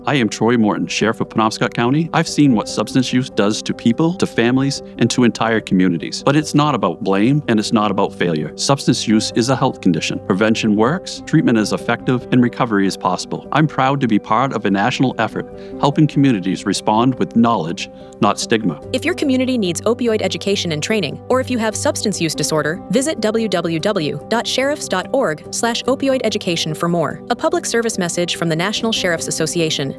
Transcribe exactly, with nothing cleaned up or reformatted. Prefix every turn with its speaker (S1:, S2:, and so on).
S1: I am Troy Morton, Sheriff of Penobscot County. I've seen what substance use does to people, to families, and to entire communities. But it's not about blame, and it's not about failure. Substance use is a health condition. Prevention works, treatment is effective, and recovery is possible. I'm proud to be part of a national effort helping communities respond with knowledge, not stigma.
S2: If your community needs opioid education and training, or if you have substance use disorder, visit w w w dot sheriffs dot org slash opioid education for more. A public service message from the National Sheriff's Association.